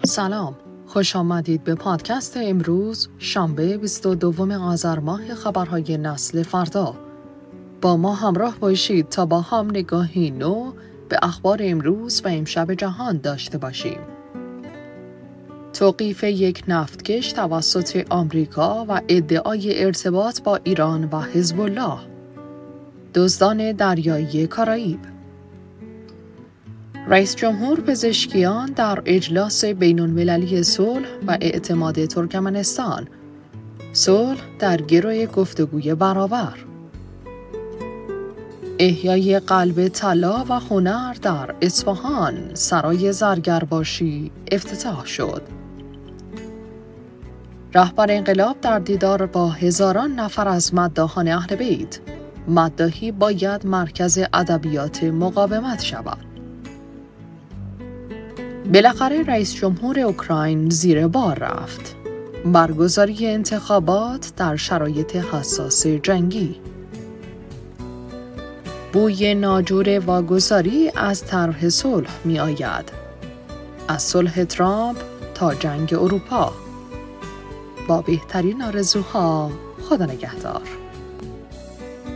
سلام، خوش آمدید به پادکست امروز شنبه 22 آذر ماه خبرهای نسل فردا. با ما همراه باشید تا با هم نگاهی نو به اخبار امروز و امشب جهان داشته باشیم. توقیف یک نفتکش توسط آمریکا و ادعای ارتباط با ایران و حزب الله. دزدان دریایی کارائیب. رئیس جمهور پزشکیان در اجلاس بین‌المللی صلح و اعتماد ترکمنستان. صلح در گرو گفتگوی برابر. احیای قلب طلا و هنر در اصفهان، سرای زرگرباشی افتتاح شد. رهبر انقلاب در دیدار با هزاران نفر از مداحان اهل بیت. مداحی باید مرکز ادبیات مقاومت شود. بالاخره رئیس جمهور اوکراین زیر بار رفت. برگزاری انتخابات در شرایط حساس جنگی. بوی ناجور واگذاری از طرح صلح می آید. از صلح ترامپ تا جنگ اروپا. با بهترین آرزوها، خدا نگهدار.